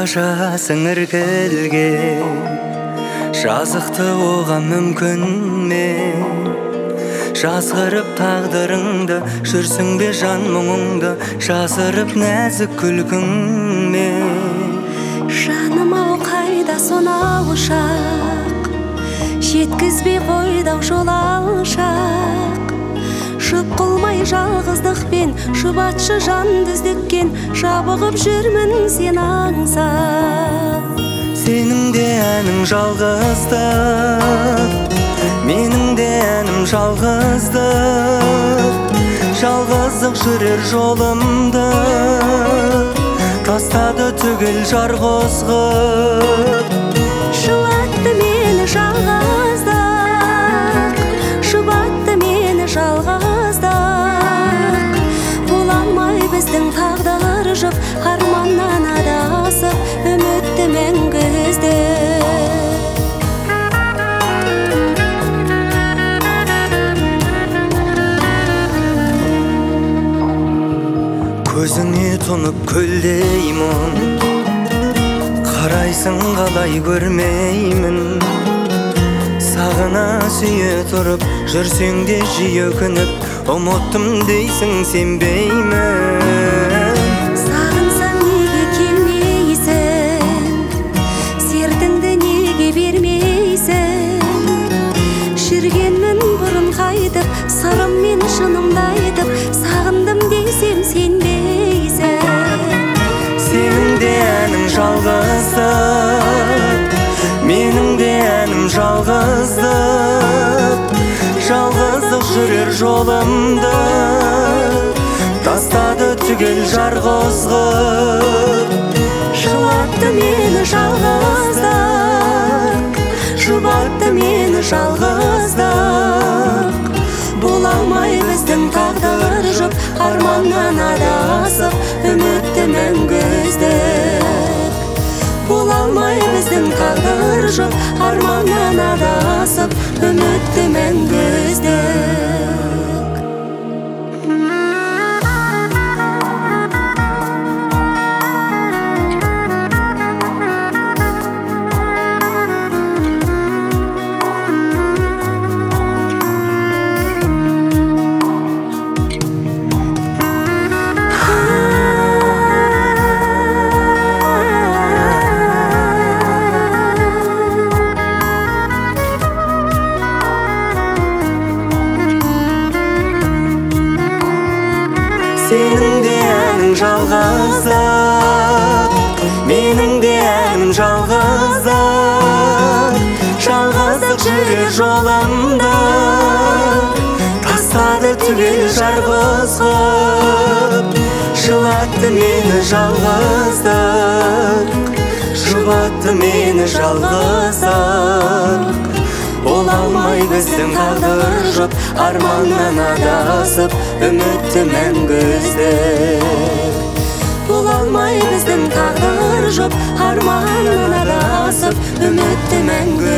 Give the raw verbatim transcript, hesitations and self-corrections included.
жашасың іркілген, жазықты оған мүмкін ме? Жазғырып тағдырыңды, жүрсің бе жан мұңыңды, жасырып нәзік күлкіңме? Жаным ау қайда сонау ұшақ, жеткізбей қойдау жол алшақ. Жұп қылмай жалғыздықпен, жұбатшы жанды үздіккен, жабығып жүрмін сен аңсап. Сенің де әнің жалғыздық, менің де әнім жалғыздық. Жалғыздық жүрер жолымды, тастады түгел жар қозғап. Жұбатты мені жалғыздық, жұбатты мені жалғыздық. Бола алмай біздің тағдыр жұп, арманнан адасып, үмітті мәңгі іздеп. Көзіңе тұнып көлдеймін, қарайсың қалай көрмеймін. Сағына сүйе тұрып, жүрсең де жиі өкініп, ұмыттым дейсің сенбеймін. Сағынсаң неге келмейсің, сертіңді неге бермейсің? Жүргенмін бұрын қайтып, сырым мен шынымды айтып, сағындым дейсем сенбейсің. Сенің де әнің жалғыздық, менің де әнім жалғыздық. Жалғыздық жүрер жолымды, тастады түгел жар қозғап. Жылатты мені жалғыздық, жұбатты мені жалғыздық. Бола алмай біздің тағдыр жұп, арманнан адасып, үмітті мәңгі іздеп. Бола алмай біздің тағдыр жұп, арманнан адасып, үмітті мәңгі іздеп. Сенің де әнің жалғыздық, менің де әнім жалғыздық. Жалғыздық жүрер жолымды, тастады түгел жар қозғап. Жылатты мені жалғыздық, жұбатты мені жалғыздық. Бола алмай біздің тағдыр жұп, арманнан адасып, үмітті мәңгі іздеп. Бола алмай біздің тағдыр жұп, арманнан адасып, үмітті мәңгі